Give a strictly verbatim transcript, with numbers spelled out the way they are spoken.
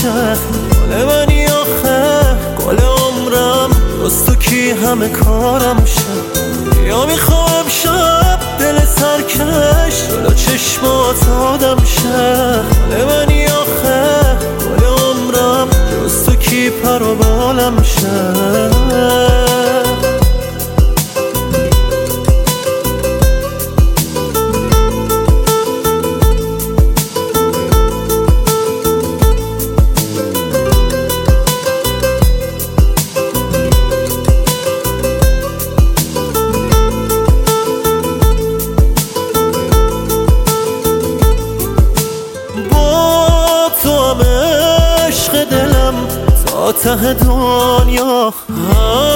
میشه. گل منی آخه گل عمرم، جز تو کی همه کارم میشه. یا میخوام امشب دل سرکش جلو چشمات آدم شه. گل منی آخه گل عمرم، جز تو کی پر و بالم میشه. ته دنیا